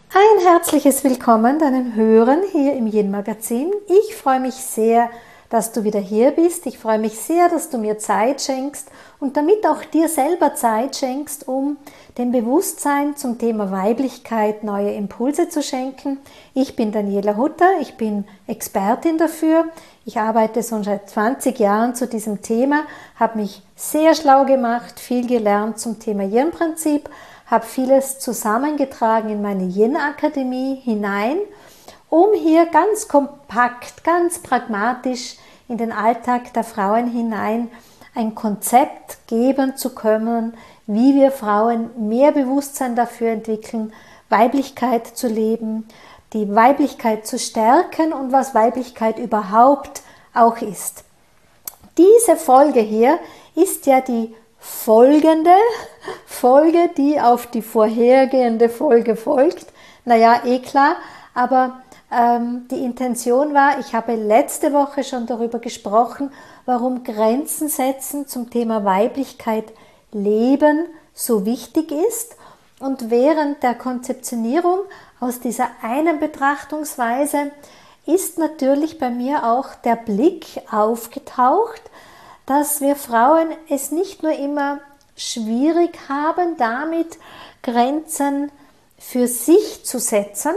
Ein herzliches Willkommen deinem Hören hier im Yin-Magazin. Ich freue mich sehr, dass du wieder hier bist. Ich freue mich sehr, dass du mir Zeit schenkst und damit auch dir selber Zeit schenkst, um dem Bewusstsein zum Thema Weiblichkeit neue Impulse zu schenken. Ich bin Daniela Hutter, ich bin Expertin dafür. Ich arbeite schon seit 20 Jahren zu diesem Thema, habe mich sehr schlau gemacht, viel gelernt zum Thema Yin-Prinzip, habe vieles zusammengetragen in meine Yin-Akademie hinein, um hier ganz kompakt, ganz pragmatisch in den Alltag der Frauen hinein ein Konzept geben zu können, wie wir Frauen mehr Bewusstsein dafür entwickeln, Weiblichkeit zu leben, die Weiblichkeit zu stärken und was Weiblichkeit überhaupt auch ist. Diese Folge hier ist ja die folgende Folge, die auf die vorhergehende Folge folgt. Naja, klar, aber die Intention war, ich habe letzte Woche schon darüber gesprochen, warum Grenzen setzen zum Thema Weiblichkeit leben so wichtig ist. Und während der Konzeptionierung aus dieser einen Betrachtungsweise ist natürlich bei mir auch der Blick aufgetaucht, dass wir Frauen es nicht nur immer schwierig haben, damit Grenzen für sich zu setzen,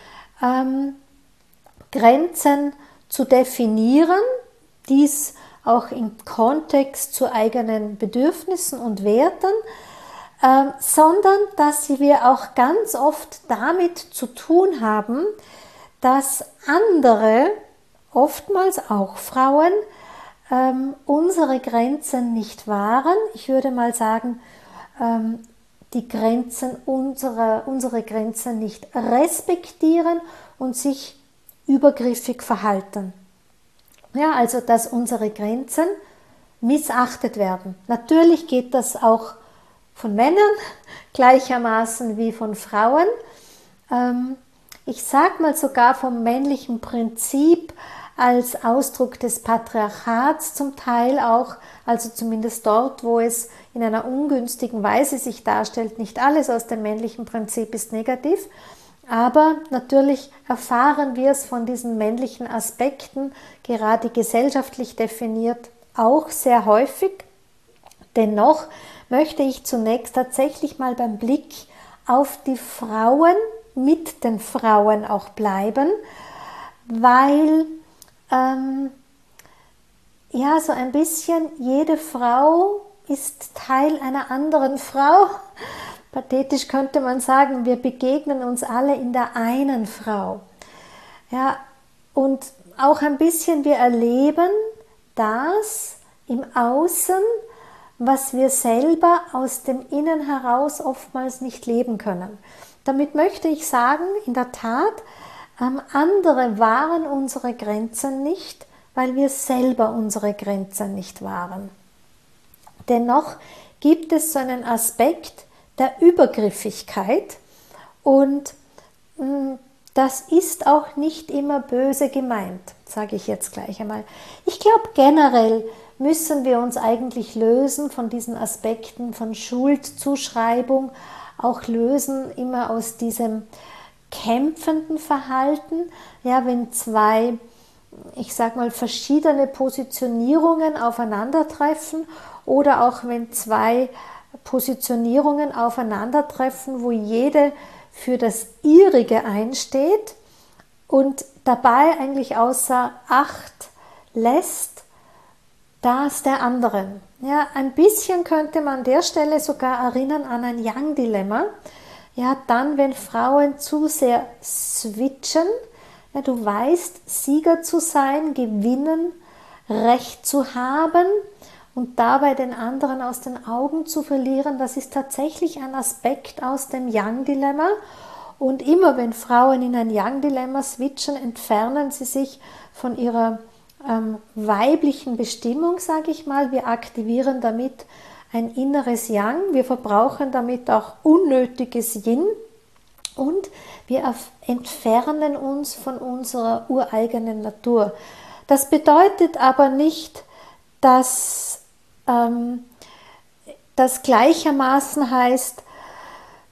Grenzen zu definieren, dies auch im Kontext zu eigenen Bedürfnissen und Werten, sondern dass wir auch ganz oft damit zu tun haben, dass andere, oftmals auch Frauen, unsere Grenzen nicht wahren. Ich würde mal sagen, die Grenzen unsere Grenzen nicht respektieren und sich übergriffig verhalten. Ja, also dass unsere Grenzen missachtet werden. Natürlich geht das auch von Männern gleichermaßen wie von Frauen. Ich sage mal sogar vom männlichen Prinzip als Ausdruck des Patriarchats zum Teil auch, also zumindest dort, wo es in einer ungünstigen Weise sich darstellt. Nicht alles aus dem männlichen Prinzip ist negativ, aber natürlich erfahren wir es von diesen männlichen Aspekten, gerade gesellschaftlich definiert, auch sehr häufig. Dennoch möchte ich zunächst tatsächlich mal beim Blick auf die Frauen mit den Frauen auch bleiben, weil ja, so ein bisschen jede Frau ist Teil einer anderen Frau. Pathetisch könnte man sagen, wir begegnen uns alle in der einen Frau. Ja, und auch ein bisschen wir erleben das im Außen, was wir selber aus dem Innen heraus oftmals nicht leben können. Damit möchte ich sagen, in der Tat, andere wahren unsere Grenzen nicht, weil wir selber unsere Grenzen nicht wahren. Dennoch gibt es so einen Aspekt der Übergriffigkeit und das ist auch nicht immer böse gemeint, sage ich jetzt gleich einmal. Ich glaube, generell müssen wir uns eigentlich lösen von diesen Aspekten von Schuldzuschreibung, auch lösen immer aus diesem kämpfenden Verhalten, ja, wenn zwei, ich sag mal, verschiedene Positionierungen aufeinandertreffen oder auch wenn zwei Positionierungen aufeinandertreffen, wo jede für das ihrige einsteht und dabei eigentlich außer Acht lässt das der anderen. Ja, ein bisschen könnte man an der Stelle sogar erinnern an ein Yang-Dilemma. Ja, dann, wenn Frauen zu sehr switchen, ja, du weißt, Sieger zu sein, gewinnen, Recht zu haben und dabei den anderen aus den Augen zu verlieren, das ist tatsächlich ein Aspekt aus dem Yang-Dilemma. Und immer wenn Frauen in ein Yang-Dilemma switchen, entfernen sie sich von ihrer weiblichen Bestimmung, sage ich mal. Wir aktivieren damit ein inneres Yang, wir verbrauchen damit auch unnötiges Yin und wir entfernen uns von unserer ureigenen Natur. Das bedeutet aber nicht, dass das gleichermaßen heißt,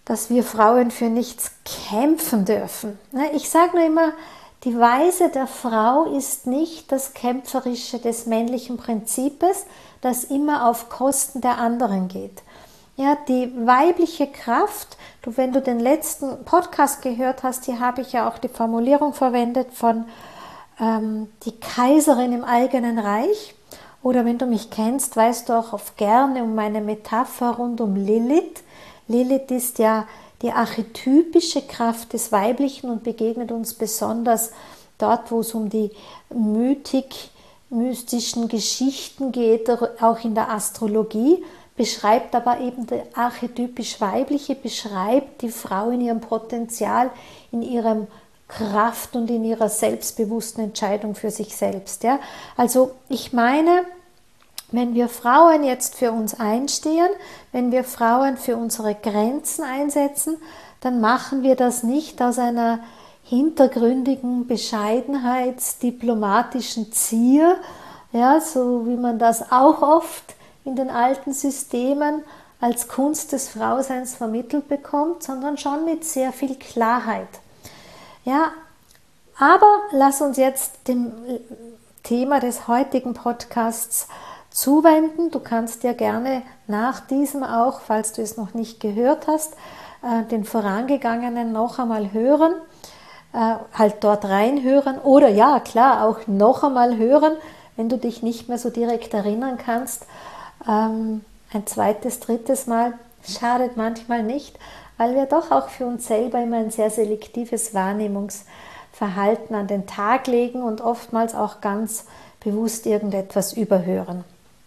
dass wir Frauen für nichts kämpfen dürfen. Ich sage nur immer, die Weise der Frau ist nicht das Kämpferische des männlichen Prinzips, das immer auf Kosten der anderen geht. Ja, die weibliche Kraft, wenn du den letzten Podcast gehört hast, hier habe ich ja auch die Formulierung verwendet von die Kaiserin im eigenen Reich. Oder wenn du mich kennst, weißt du auch oft gerne um meine Metapher rund um Lilith. Lilith ist ja die archetypische Kraft des Weiblichen und begegnet uns besonders dort, wo es um die mystischen Geschichten geht, auch in der Astrologie, beschreibt aber eben die archetypisch Weibliche, beschreibt die Frau in ihrem Potenzial, in ihrem Kraft und in ihrer selbstbewussten Entscheidung für sich selbst. Ja? Also ich meine, wenn wir Frauen jetzt für uns einstehen, wenn wir Frauen für unsere Grenzen einsetzen, dann machen wir das nicht aus einer hintergründigen bescheidenheitsdiplomatischen Zier, ja, so wie man das auch oft in den alten Systemen als Kunst des Frauseins vermittelt bekommt, sondern schon mit sehr viel Klarheit. Ja, aber lass uns jetzt dem Thema des heutigen Podcasts zuwenden. Du kannst ja gerne nach diesem auch, falls du es noch nicht gehört hast, den vorangegangenen noch einmal hören, halt dort reinhören oder ja, klar, auch noch einmal hören, wenn du dich nicht mehr so direkt erinnern kannst. Ein zweites, drittes Mal schadet manchmal nicht, weil wir doch auch für uns selber immer ein sehr selektives Wahrnehmungsverhalten an den Tag legen und oftmals auch ganz bewusst irgendetwas überhören.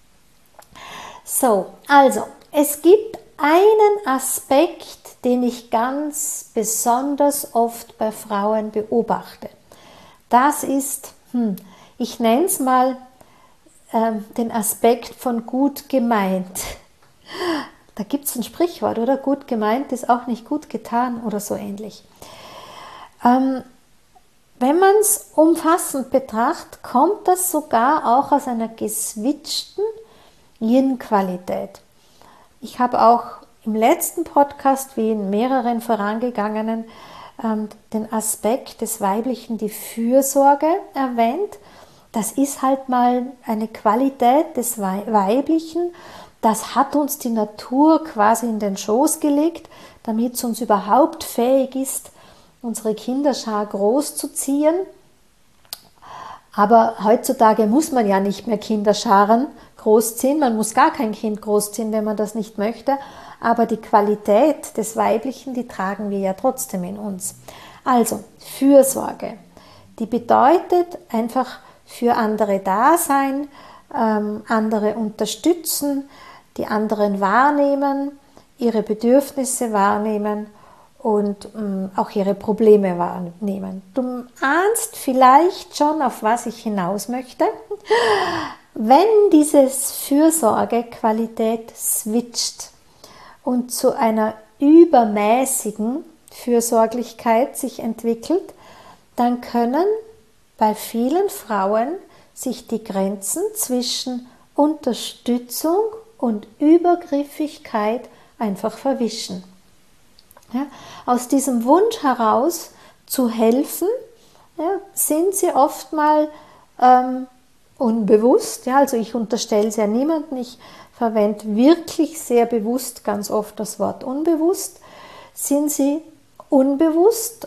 So, also, es gibt einen Aspekt, den ich ganz besonders oft bei Frauen beobachte. Das ist, ich nenne es mal den Aspekt von gut gemeint. Da gibt es ein Sprichwort, oder? Gut gemeint ist auch nicht gut getan oder so ähnlich. Wenn man es umfassend betrachtet, kommt das sogar auch aus einer geswitchten Yin-Qualität. Ich habe auch im letzten Podcast, wie in mehreren vorangegangenen, den Aspekt des Weiblichen, die Fürsorge, erwähnt. Das ist halt mal eine Qualität des Weiblichen, das hat uns die Natur quasi in den Schoß gelegt, damit es uns überhaupt fähig ist, unsere Kinderschar großzuziehen. Aber heutzutage muss man ja nicht mehr Kinderscharen großziehen, man muss gar kein Kind großziehen, wenn man das nicht möchte, aber die Qualität des Weiblichen, die tragen wir ja trotzdem in uns. Also, Fürsorge, die bedeutet einfach für andere da sein, andere unterstützen, die anderen wahrnehmen, ihre Bedürfnisse wahrnehmen und auch ihre Probleme wahrnehmen. Du ahnst vielleicht schon, auf was ich hinaus möchte. Wenn diese Fürsorgequalität switcht und zu einer übermäßigen Fürsorglichkeit sich entwickelt, dann können bei vielen Frauen sich die Grenzen zwischen Unterstützung und Übergriffigkeit einfach verwischen. Ja, aus diesem Wunsch heraus zu helfen, ja, sind sie oft mal unbewusst. Ja, also ich unterstelle es ja niemandem, ich verwende wirklich sehr bewusst ganz oft das Wort unbewusst, sind sie unbewusst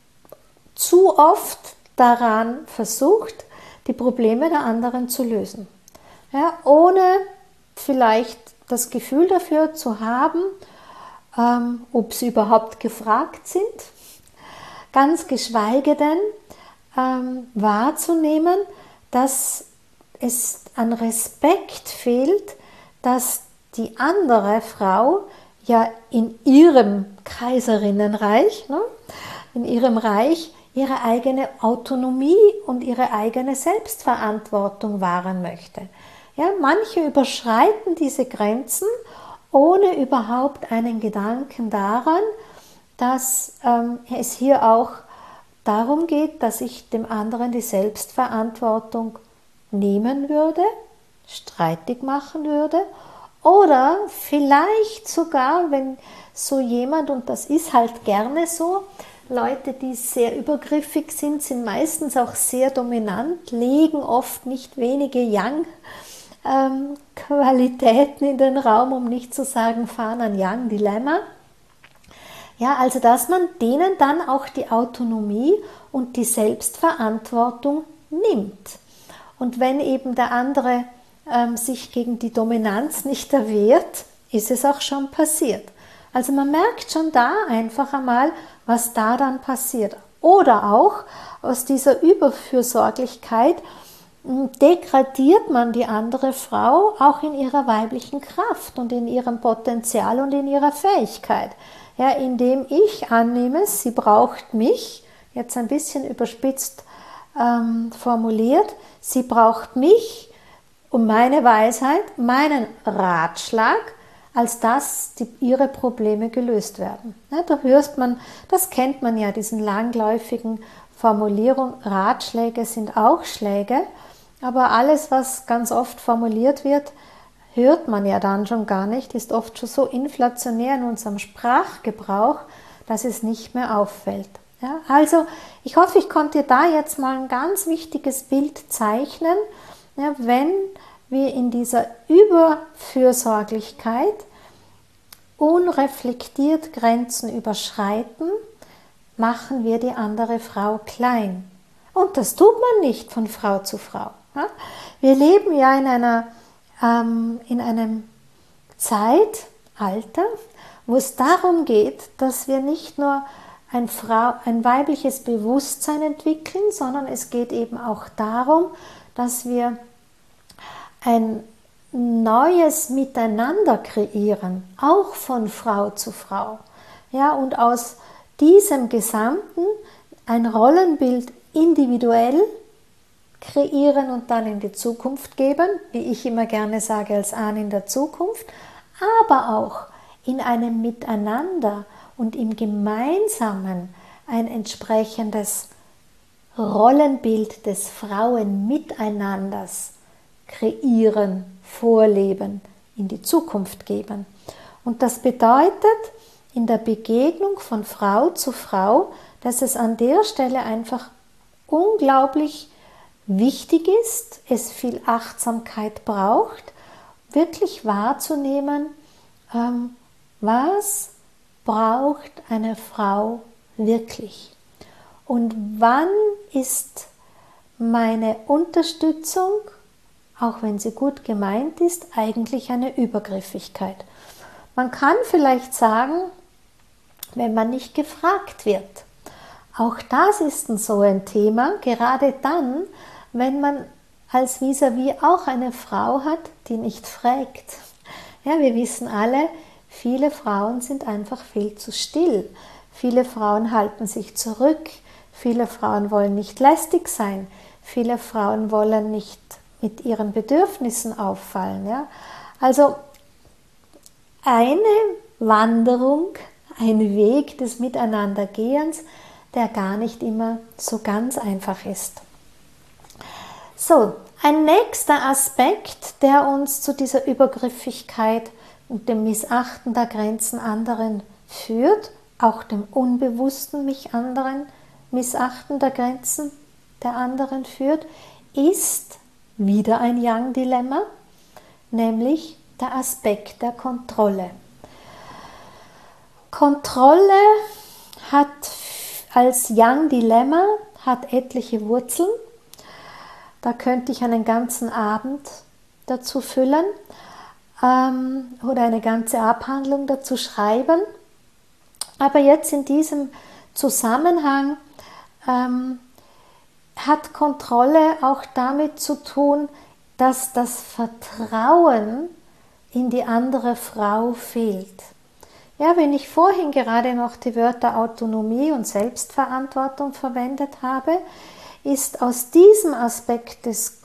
zu oft daran versucht, die Probleme der anderen zu lösen. Ja, ohne vielleicht das Gefühl dafür zu haben, ob sie überhaupt gefragt sind, ganz geschweige denn wahrzunehmen, dass es an Respekt fehlt, dass die andere Frau ja in ihrem Kaiserinnenreich, ne, in ihrem Reich ihre eigene Autonomie und ihre eigene Selbstverantwortung wahren möchte. Ja, manche überschreiten diese Grenzen, ohne überhaupt einen Gedanken daran, dass es hier auch darum geht, dass ich dem anderen die Selbstverantwortung nehmen würde, streitig machen würde Oder vielleicht sogar, wenn so jemand, und das ist halt gerne so, Leute, die sehr übergriffig sind, sind meistens auch sehr dominant, legen oft nicht wenige Yang-Qualitäten in den Raum, um nicht zu sagen, fahren ein Yang-Dilemma. Ja, also dass man denen dann auch die Autonomie und die Selbstverantwortung nimmt. Und wenn eben der andere sich gegen die Dominanz nicht erwehrt, ist es auch schon passiert. Also man merkt schon da einfach einmal, was da dann passiert. Oder auch aus dieser Überfürsorglichkeit degradiert man die andere Frau auch in ihrer weiblichen Kraft und in ihrem Potenzial und in ihrer Fähigkeit. Ja, indem ich annehme, sie braucht mich, jetzt ein bisschen überspitzt formuliert, sie braucht mich und meine Weisheit, meinen Ratschlag, als dass ihre Probleme gelöst werden. Ja, da hört man, das kennt man ja, diesen langläufigen Formulierung, Ratschläge sind auch Schläge, aber alles, was ganz oft formuliert wird, hört man ja dann schon gar nicht, ist oft schon so inflationär in unserem Sprachgebrauch, dass es nicht mehr auffällt. Ja, also ich hoffe, ich konnte dir da jetzt mal ein ganz wichtiges Bild zeichnen, ja, wenn wir in dieser Überfürsorglichkeit unreflektiert Grenzen überschreiten, machen wir die andere Frau klein. Und das tut man nicht von Frau zu Frau. Ja? Wir leben ja in einem Zeitalter, wo es darum geht, dass wir nicht nur ein weibliches Bewusstsein entwickeln, sondern es geht eben auch darum, dass wir ein neues Miteinander kreieren, auch von Frau zu Frau. Ja, und aus diesem Gesamten ein Rollenbild individuell kreieren und dann in die Zukunft geben, wie ich immer gerne sage, als Ahn in der Zukunft, aber auch in einem Miteinander und im Gemeinsamen ein entsprechendes Rollenbild des Frauenmiteinanders kreieren, vorleben, in die Zukunft geben. Und das bedeutet in der Begegnung von Frau zu Frau, dass es an der Stelle einfach unglaublich wichtig ist, es viel Achtsamkeit braucht, wirklich wahrzunehmen, was braucht eine Frau wirklich und wann ist meine Unterstützung, auch wenn sie gut gemeint ist, eigentlich eine Übergriffigkeit. Man kann vielleicht sagen, wenn man nicht gefragt wird. Auch das ist so ein Thema, gerade dann, wenn man als Vis-à-vis auch eine Frau hat, die nicht fragt. Ja, wir wissen alle, viele Frauen sind einfach viel zu still. Viele Frauen halten sich zurück. Viele Frauen wollen nicht lästig sein. Viele Frauen wollen nicht mit ihren Bedürfnissen auffallen. Ja? Also eine Wanderung, ein Weg des Miteinandergehens, der gar nicht immer so ganz einfach ist. So, ein nächster Aspekt, der uns zu dieser Übergriffigkeit und dem Missachten der Grenzen anderen führt, auch dem unbewussten Missachten der Grenzen der anderen führt, ist wieder ein Yang-Dilemma, nämlich der Aspekt der Kontrolle. Kontrolle hat als Yang-Dilemma etliche Wurzeln. Da könnte ich einen ganzen Abend dazu füllen oder eine ganze Abhandlung dazu schreiben. Aber jetzt in diesem Zusammenhang hat Kontrolle auch damit zu tun, dass das Vertrauen in die andere Frau fehlt. Ja, wenn ich vorhin gerade noch die Wörter Autonomie und Selbstverantwortung verwendet habe, ist aus diesem Aspekt des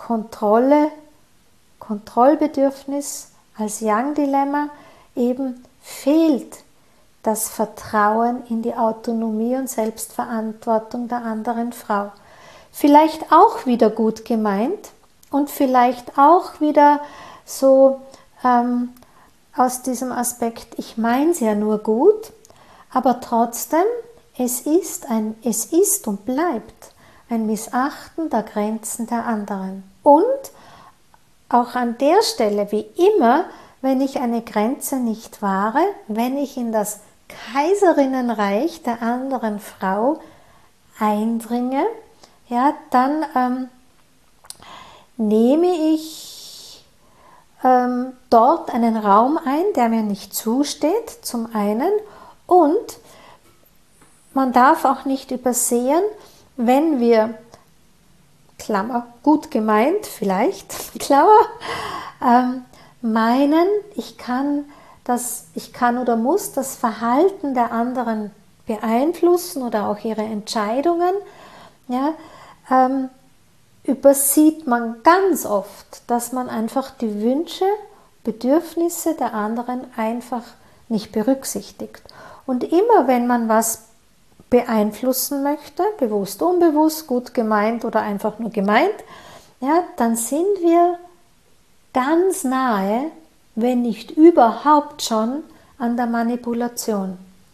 Kontrollbedürfnis als Yang-Dilemma eben fehlt das Vertrauen in die Autonomie und Selbstverantwortung der anderen Frau. Vielleicht auch wieder gut gemeint und vielleicht auch wieder so aus diesem Aspekt, ich meine es ja nur gut, aber trotzdem, es ist und bleibt ein Missachten der Grenzen der anderen. Und auch an der Stelle, wie immer, wenn ich eine Grenze nicht wahre, wenn ich in das Kaiserinnenreich der anderen Frau eindringe, ja, dann nehme ich dort einen Raum ein, der mir nicht zusteht, zum einen, und man darf auch nicht übersehen, wenn wir, Klammer, gut gemeint, vielleicht, Klammer, meinen, ich kann oder muss das Verhalten der anderen beeinflussen oder auch ihre Entscheidungen, ja, übersieht man ganz oft, dass man einfach die Wünsche, Bedürfnisse der anderen einfach nicht berücksichtigt. Und immer wenn man was beeinflussen möchte, bewusst, unbewusst, gut gemeint oder einfach nur gemeint, ja, dann sind wir ganz nahe, wenn nicht überhaupt schon, an der Manipulation.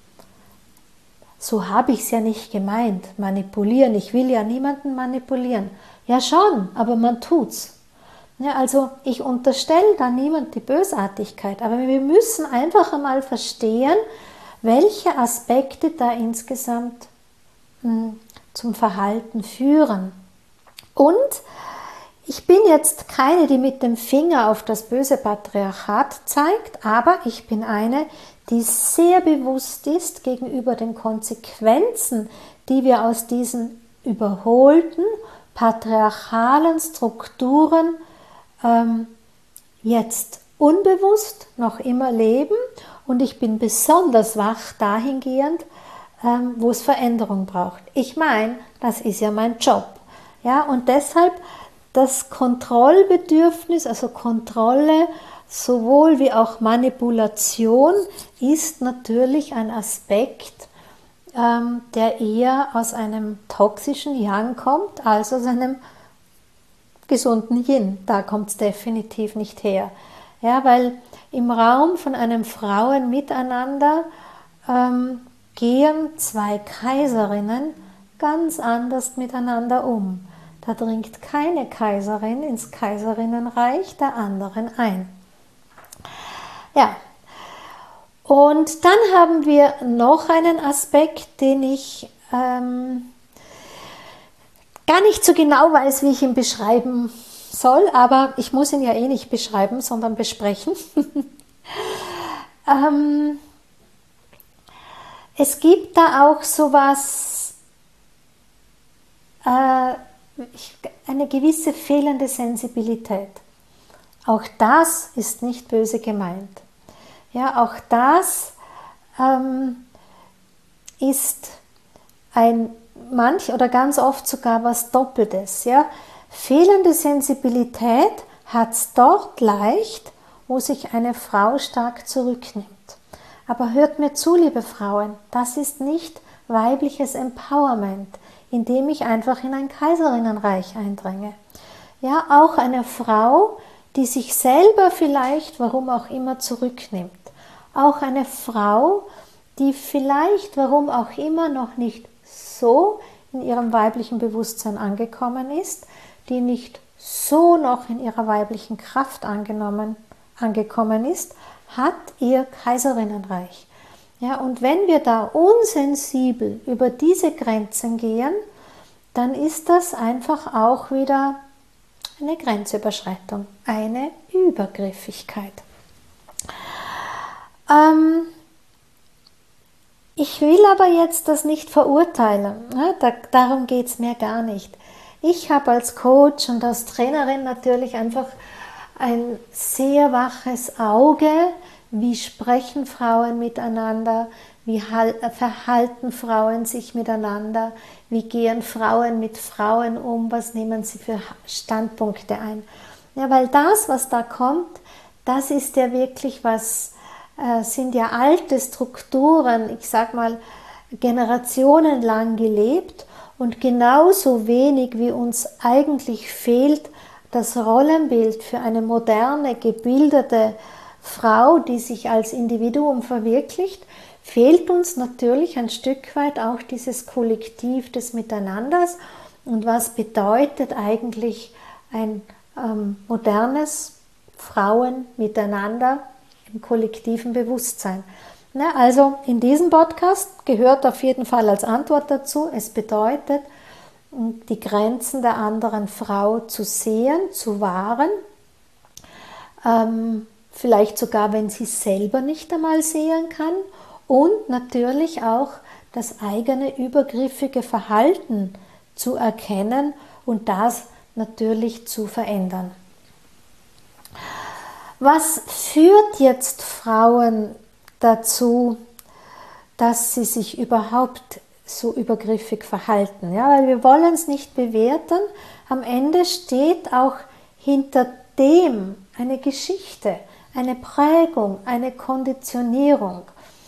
So habe ich es ja nicht gemeint, manipulieren, ich will ja niemanden manipulieren. Ja schon, aber man tut's. Ja, also ich unterstelle da niemand die Bösartigkeit, aber wir müssen einfach einmal verstehen, welche Aspekte da insgesamt zum Verhalten führen. Und ich bin jetzt keine, die mit dem Finger auf das böse Patriarchat zeigt, aber ich bin eine, die sehr bewusst ist gegenüber den Konsequenzen, die wir aus diesen überholten patriarchalen Strukturen jetzt unbewusst noch immer leben, und ich bin besonders wach dahingehend, wo es Veränderung braucht. Ich meine, das ist ja mein Job. Ja, und deshalb das Kontrollbedürfnis, also Kontrolle, sowohl wie auch Manipulation, ist natürlich ein Aspekt, der eher aus einem toxischen Yang kommt, als aus einem gesunden Yin. Da kommt es definitiv nicht her. Ja, weil im Raum von einem Frauenmiteinander gehen zwei Kaiserinnen ganz anders miteinander um. Da dringt keine Kaiserin ins Kaiserinnenreich der anderen ein. Ja, und dann haben wir noch einen Aspekt, den ich gar nicht so genau weiß, wie ich ihn beschreiben soll, aber ich muss ihn ja eh nicht beschreiben, sondern besprechen. Es gibt da auch sowas, eine gewisse fehlende Sensibilität. Auch das ist nicht böse gemeint. Ja, auch das ist oder ganz oft sogar was Doppeltes. Ja. Fehlende Sensibilität hat es dort leicht, wo sich eine Frau stark zurücknimmt. Aber hört mir zu, liebe Frauen, das ist nicht weibliches Empowerment, indem ich einfach in ein Kaiserinnenreich eindringe. Ja, auch eine Frau, die sich selber vielleicht, warum auch immer, zurücknimmt. Auch eine Frau, die vielleicht, warum auch immer, noch nicht so in ihrem weiblichen Bewusstsein angekommen ist, die nicht so noch in ihrer weiblichen Kraft angekommen ist, hat ihr Kaiserinnenreich. Ja, und wenn wir da unsensibel über diese Grenzen gehen, dann ist das einfach auch wieder eine Grenzüberschreitung, eine Übergriffigkeit. Ich will aber jetzt das nicht verurteilen, darum geht es mir gar nicht. Ich habe als Coach und als Trainerin natürlich einfach ein sehr waches Auge, wie sprechen Frauen miteinander, wie verhalten Frauen sich miteinander, wie gehen Frauen mit Frauen um, was nehmen sie für Standpunkte ein. Ja, weil das, was da kommt, das ist ja wirklich sind ja alte Strukturen, ich sag mal, generationenlang gelebt, und genauso wenig wie uns eigentlich fehlt das Rollenbild für eine moderne, gebildete Frau, die sich als Individuum verwirklicht, fehlt uns natürlich ein Stück weit auch dieses Kollektiv des Miteinanders. Und was bedeutet eigentlich ein modernes Frauen-Miteinander im kollektiven Bewusstsein? Na, also in diesem Podcast gehört auf jeden Fall als Antwort dazu, es bedeutet, die Grenzen der anderen Frau zu sehen, zu wahren, vielleicht sogar, wenn sie selber nicht einmal sehen kann, und natürlich auch das eigene übergriffige Verhalten zu erkennen und das natürlich zu verändern. Was führt jetzt Frauen dazu, dass sie sich überhaupt so übergriffig verhalten? Ja, weil wir wollen es nicht bewerten. Am Ende steht auch hinter dem eine Geschichte, eine Prägung, eine Konditionierung.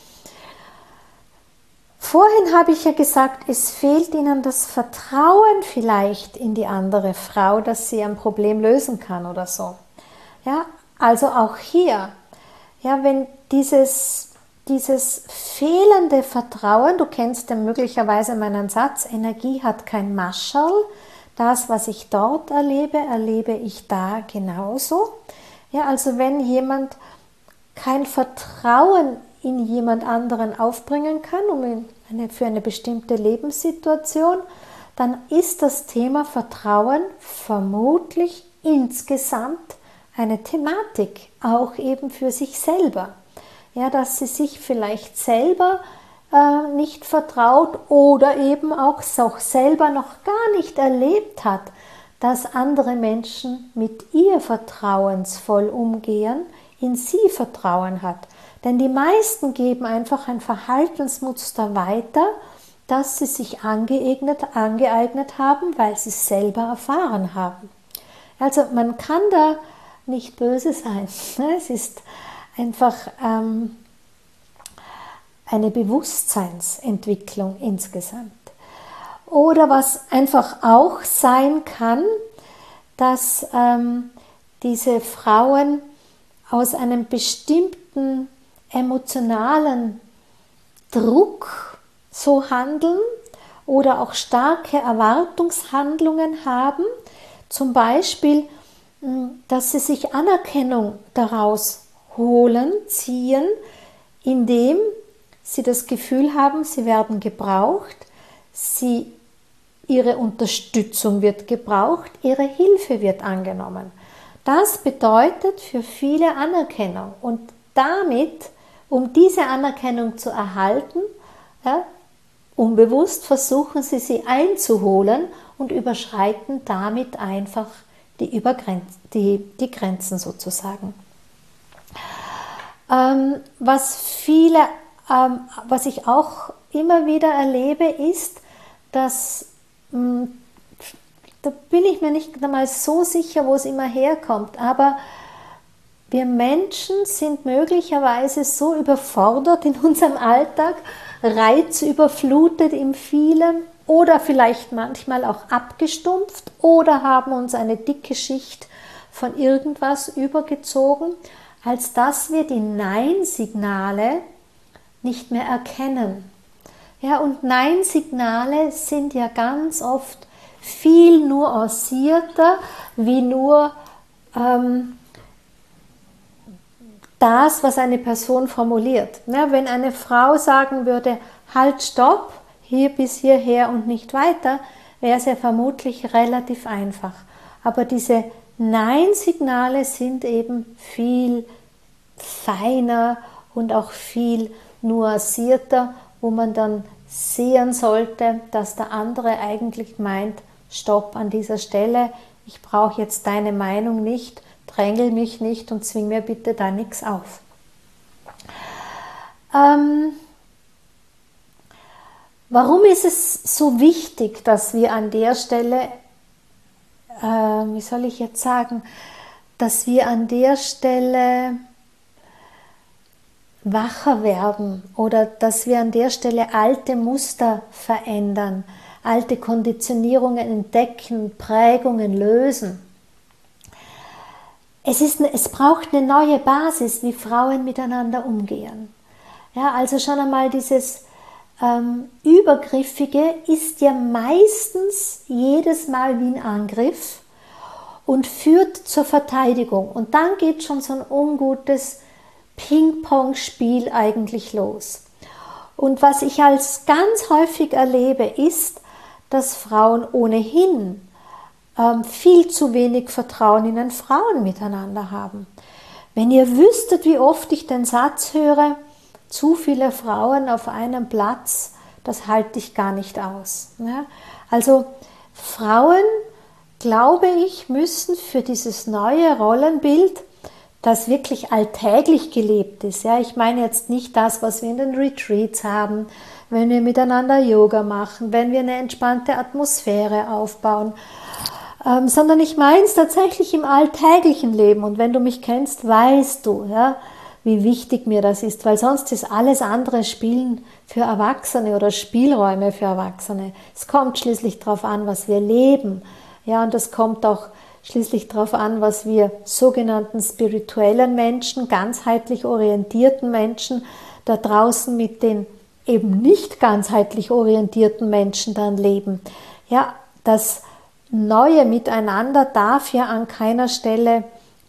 Vorhin habe ich ja gesagt, es fehlt ihnen das Vertrauen vielleicht in die andere Frau, dass sie ein Problem lösen kann oder so. Ja, also auch hier, ja, wenn dieses fehlende Vertrauen, du kennst ja möglicherweise meinen Satz, Energie hat kein Mascherl, das, was ich dort erlebe, erlebe ich da genauso. Ja, also wenn jemand kein Vertrauen in jemand anderen aufbringen kann, für eine bestimmte Lebenssituation, dann ist das Thema Vertrauen vermutlich insgesamt eine Thematik, auch eben für sich selber. Ja, dass sie sich vielleicht selber nicht vertraut oder eben auch selber noch gar nicht erlebt hat, dass andere Menschen mit ihr vertrauensvoll umgehen, in sie Vertrauen hat. Denn die meisten geben einfach ein Verhaltensmuster weiter, das sie sich angeeignet haben, weil sie es selber erfahren haben. Also man kann da nicht böse sein. Es ist einfach eine Bewusstseinsentwicklung insgesamt. Oder was einfach auch sein kann, dass diese Frauen aus einem bestimmten emotionalen Druck so handeln oder auch starke Erwartungshandlungen haben, zum Beispiel, dass sie sich Anerkennung daraus holen, ziehen, indem sie das Gefühl haben, sie werden gebraucht, ihre Unterstützung wird gebraucht, ihre Hilfe wird angenommen. Das bedeutet für viele Anerkennung und damit, um diese Anerkennung zu erhalten, ja, unbewusst versuchen sie einzuholen und überschreiten damit einfach die Grenzen sozusagen. Was ich auch immer wieder erlebe, ist, dass, da bin ich mir nicht einmal so sicher, wo es immer herkommt, aber wir Menschen sind möglicherweise so überfordert in unserem Alltag, reizüberflutet im Vielen oder vielleicht manchmal auch abgestumpft oder haben uns eine dicke Schicht von irgendwas übergezogen, als dass wir die Nein-Signale nicht mehr erkennen. Ja, und Nein-Signale sind ja ganz oft viel nuancierter, wie nur das, was eine Person formuliert. Ja, wenn eine Frau sagen würde, halt, stopp, hier bis hierher und nicht weiter, wäre es ja vermutlich relativ einfach. Aber diese Nein-Signale sind eben viel feiner und auch viel nuancierter, wo man dann sehen sollte, dass der andere eigentlich meint, stopp an dieser Stelle, ich brauche jetzt deine Meinung nicht, drängel mich nicht und zwing mir bitte da nichts auf. Warum ist es so wichtig, dass wir an der Stelle, wie soll ich jetzt sagen, dass wir an der Stelle wacher werden oder dass wir an der Stelle alte Muster verändern, alte Konditionierungen entdecken, Prägungen lösen? es braucht eine neue Basis, wie Frauen miteinander umgehen. Ja, also schon einmal dieses Übergriffige ist ja meistens jedes Mal wie ein Angriff und führt zur Verteidigung. Und dann geht schon so ein ungutes Ping-Pong-Spiel eigentlich los. Und was ich als ganz häufig erlebe, ist, dass Frauen ohnehin viel zu wenig Vertrauen in den Frauen miteinander haben. Wenn ihr wüsstet, wie oft ich den Satz höre, zu viele Frauen auf einem Platz, das halte ich gar nicht aus. Ja? Also Frauen, glaube ich, müssen für dieses neue Rollenbild, das wirklich alltäglich gelebt ist. Ja? Ich meine jetzt nicht das, was wir in den Retreats haben, wenn wir miteinander Yoga machen, wenn wir eine entspannte Atmosphäre aufbauen, sondern ich meine es tatsächlich im alltäglichen Leben. Und wenn du mich kennst, weißt du, ja, wie wichtig mir das ist, weil sonst ist alles andere Spielen für Erwachsene oder Spielräume für Erwachsene. Es kommt schließlich darauf an, was wir leben. Ja, und es kommt auch schließlich darauf an, was wir sogenannten spirituellen Menschen, ganzheitlich orientierten Menschen da draußen mit den eben nicht ganzheitlich orientierten Menschen dann leben. Ja, das neue Miteinander darf ja an keiner Stelle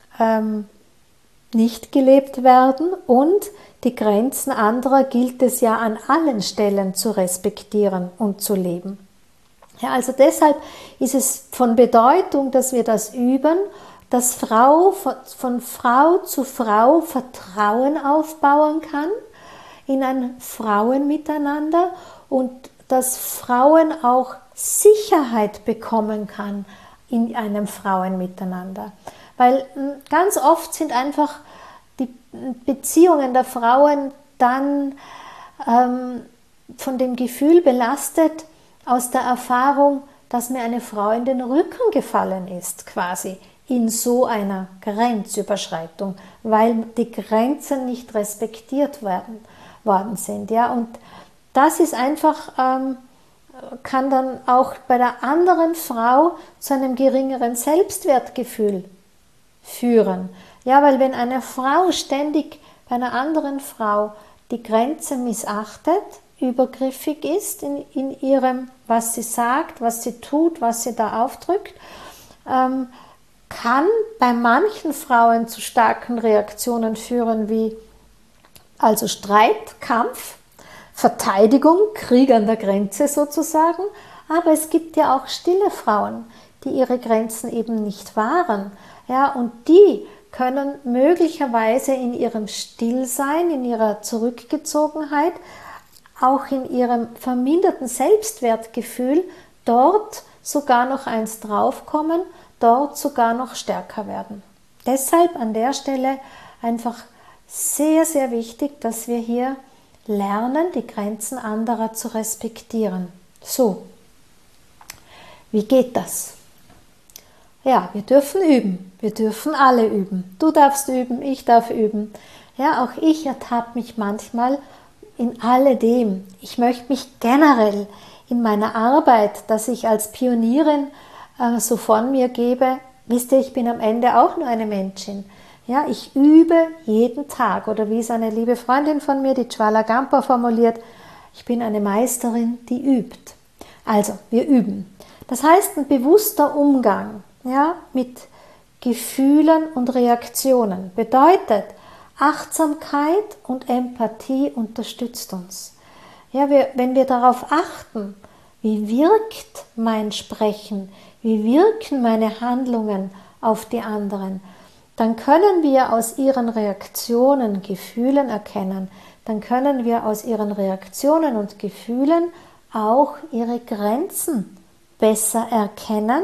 nicht gelebt werden und die Grenzen anderer gilt es ja an allen Stellen zu respektieren und zu leben. Ja, also deshalb ist es von Bedeutung, dass wir das üben, dass Frau von Frau zu Frau Vertrauen aufbauen kann in ein Frauenmiteinander und dass Frauen auch Sicherheit bekommen kann in einem Frauenmiteinander. Weil ganz oft sind einfach die Beziehungen der Frauen dann von dem Gefühl belastet, aus der Erfahrung, dass mir eine Frau in den Rücken gefallen ist, quasi in so einer Grenzüberschreitung, weil die Grenzen nicht respektiert worden sind. Ja? Und das ist einfach, kann dann auch bei der anderen Frau zu einem geringeren Selbstwertgefühl führen. Ja, weil wenn eine Frau ständig bei einer anderen Frau die Grenze missachtet, übergriffig ist in ihrem, was sie sagt, was sie tut, was sie da aufdrückt, kann bei manchen Frauen zu starken Reaktionen führen, wie also Streit, Kampf, Verteidigung, Krieg an der Grenze sozusagen. Aber es gibt ja auch stille Frauen, die ihre Grenzen eben nicht wahren. Ja, und die können möglicherweise in ihrem Stillsein, in ihrer Zurückgezogenheit, auch in ihrem verminderten Selbstwertgefühl dort sogar noch eins draufkommen, dort sogar noch stärker werden. Deshalb an der Stelle einfach sehr, sehr wichtig, dass wir hier lernen, die Grenzen anderer zu respektieren. So, wie geht das? Ja, wir dürfen üben. Wir dürfen alle üben. Du darfst üben, ich darf üben. Ja, auch ich ertappe mich manchmal in alledem. Ich möchte mich generell in meiner Arbeit, dass ich als Pionierin so von mir gebe, wisst ihr, ich bin am Ende auch nur eine Menschin. Ja, ich übe jeden Tag. Oder wie es eine liebe Freundin von mir, die Jwala Gampa, formuliert, ich bin eine Meisterin, die übt. Also, wir üben. Das heißt, ein bewusster Umgang, ja, mit Gefühlen und Reaktionen bedeutet, Achtsamkeit und Empathie unterstützt uns. Ja, wenn wir darauf achten, wie wirkt mein Sprechen, wie wirken meine Handlungen auf die anderen, dann können wir aus ihren Reaktionen Gefühlen erkennen, dann können wir aus ihren Reaktionen und Gefühlen auch ihre Grenzen besser erkennen,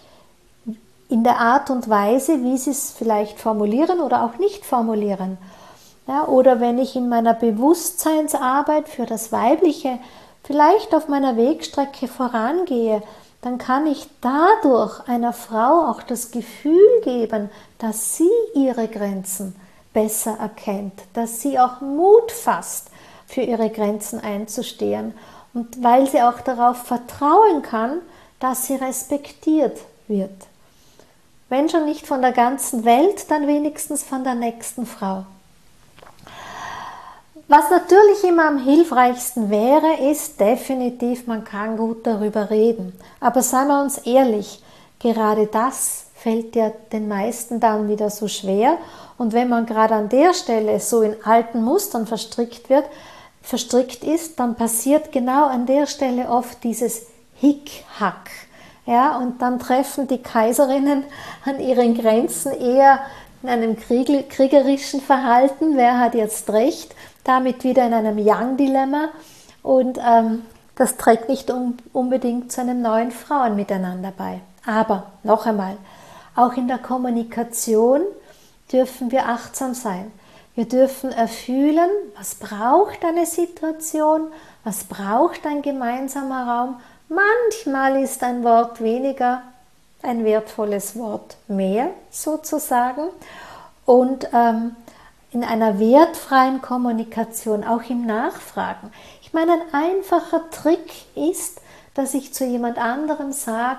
in der Art und Weise, wie sie es vielleicht formulieren oder auch nicht formulieren. Ja, oder wenn ich in meiner Bewusstseinsarbeit für das Weibliche vielleicht auf meiner Wegstrecke vorangehe, dann kann ich dadurch einer Frau auch das Gefühl geben, dass sie ihre Grenzen besser erkennt, dass sie auch Mut fasst, für ihre Grenzen einzustehen und weil sie auch darauf vertrauen kann, dass sie respektiert wird. Wenn schon nicht von der ganzen Welt, dann wenigstens von der nächsten Frau. Was natürlich immer am hilfreichsten wäre, ist definitiv, man kann gut darüber reden. Aber seien wir uns ehrlich, gerade das fällt ja den meisten dann wieder so schwer. Und wenn man gerade an der Stelle so in alten Mustern verstrickt ist, dann passiert genau an der Stelle oft dieses Hickhack. Ja, und dann treffen die Kaiserinnen an ihren Grenzen eher in einem kriegerischen Verhalten, wer hat jetzt recht, damit wieder in einem Yang-Dilemma und das trägt nicht unbedingt zu einem neuen Frauenmiteinander bei. Aber noch einmal, auch in der Kommunikation dürfen wir achtsam sein. Wir dürfen erfühlen, was braucht eine Situation, was braucht ein gemeinsamer Raum. Manchmal ist ein Wort weniger ein wertvolles Wort mehr sozusagen und in einer wertfreien Kommunikation, auch im Nachfragen. Ich meine, ein einfacher Trick ist, dass ich zu jemand anderem sage,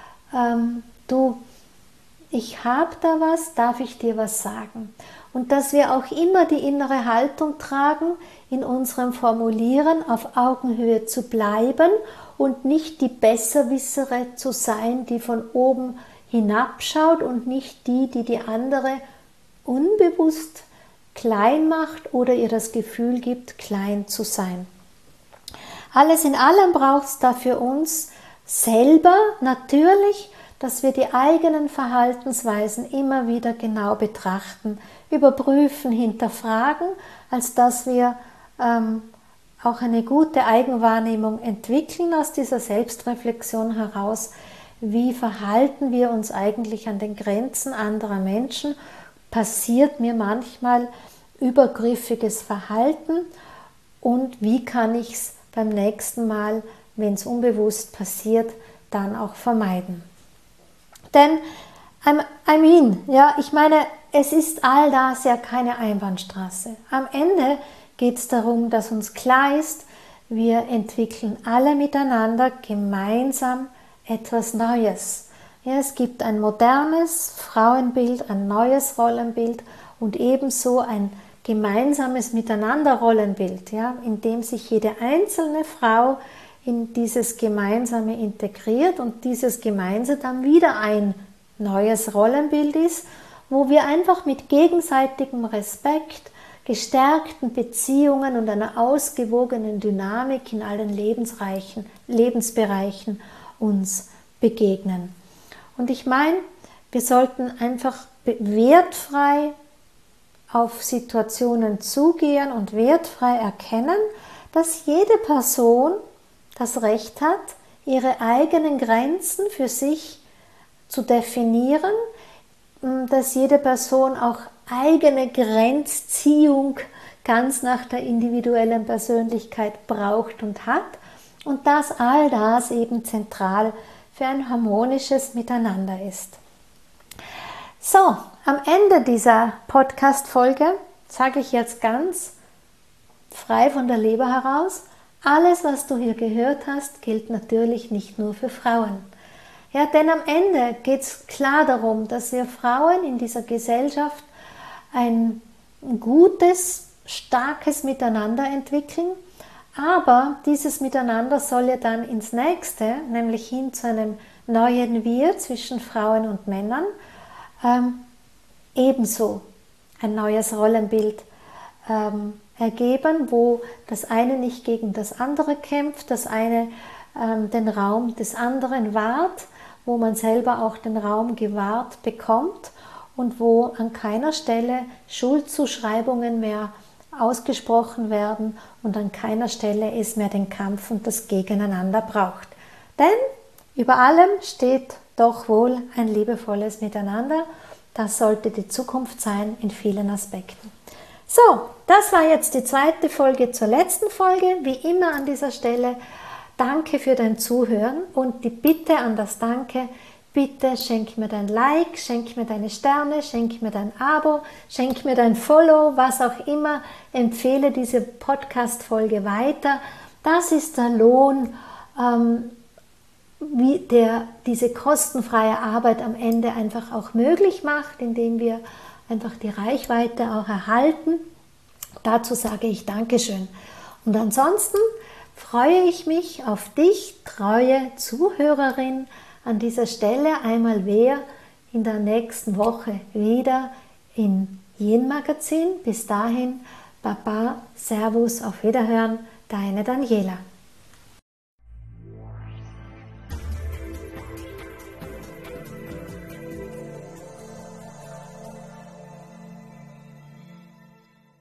du, ich habe da was, darf ich dir was sagen? Und dass wir auch immer die innere Haltung tragen, in unserem Formulieren auf Augenhöhe zu bleiben und nicht die Besserwissere zu sein, die von oben hinabschaut und nicht die, die die andere unbewusst klein macht oder ihr das Gefühl gibt, klein zu sein. Alles in allem braucht es da für uns selber natürlich, dass wir die eigenen Verhaltensweisen immer wieder genau betrachten, überprüfen, hinterfragen, als dass wir auch eine gute Eigenwahrnehmung entwickeln aus dieser Selbstreflexion heraus. Wie verhalten wir uns eigentlich an den Grenzen anderer Menschen? Passiert mir manchmal übergriffiges Verhalten und wie kann ich es beim nächsten Mal, wenn es unbewusst passiert, dann auch vermeiden? Denn, ich meine, es ist all das ja keine Einbahnstraße. Am Ende geht es darum, dass uns klar ist, wir entwickeln alle miteinander gemeinsam etwas Neues. Ja, es gibt ein modernes Frauenbild, ein neues Rollenbild und ebenso ein gemeinsames Miteinander-Rollenbild, ja, in dem sich jede einzelne Frau in dieses Gemeinsame integriert und dieses Gemeinsame dann wieder ein neues Rollenbild ist, wo wir einfach mit gegenseitigem Respekt, gestärkten Beziehungen und einer ausgewogenen Dynamik in allen Lebensbereichen uns begegnen. Und ich meine, wir sollten einfach wertfrei auf Situationen zugehen und wertfrei erkennen, dass jede Person das Recht hat, ihre eigenen Grenzen für sich zu definieren, dass jede Person auch eigene Grenzziehung ganz nach der individuellen Persönlichkeit braucht und hat und dass all das eben zentral für ein harmonisches Miteinander ist. So, am Ende dieser Podcast-Folge sage ich jetzt ganz frei von der Leber heraus, alles, was du hier gehört hast, gilt natürlich nicht nur für Frauen. Ja, denn am Ende geht es klar darum, dass wir Frauen in dieser Gesellschaft ein gutes, starkes Miteinander entwickeln, aber dieses Miteinander soll ja dann ins Nächste, nämlich hin zu einem neuen Wir zwischen Frauen und Männern, ebenso ein neues Rollenbild ergeben, wo das eine nicht gegen das andere kämpft, das eine den Raum des anderen wahrt, wo man selber auch den Raum gewahrt bekommt und wo an keiner Stelle Schuldzuschreibungen mehr ausgesprochen werden und an keiner Stelle es mehr den Kampf und das Gegeneinander braucht. Denn über allem steht doch wohl ein liebevolles Miteinander. Das sollte die Zukunft sein in vielen Aspekten. So, das war jetzt die zweite Folge zur letzten Folge. Wie immer an dieser Stelle, danke für dein Zuhören und die Bitte an das Danke, bitte schenk mir dein Like, schenk mir deine Sterne, schenk mir dein Abo, schenk mir dein Follow, was auch immer, empfehle diese Podcast-Folge weiter. Das ist der Lohn, der diese kostenfreie Arbeit am Ende einfach auch möglich macht, indem wir einfach die Reichweite auch erhalten. Dazu sage ich Dankeschön. Und ansonsten freue ich mich auf dich, treue Zuhörerin, an dieser Stelle einmal mehr in der nächsten Woche wieder im Yin Magazin. Bis dahin, Baba, Servus, auf Wiederhören, deine Daniela.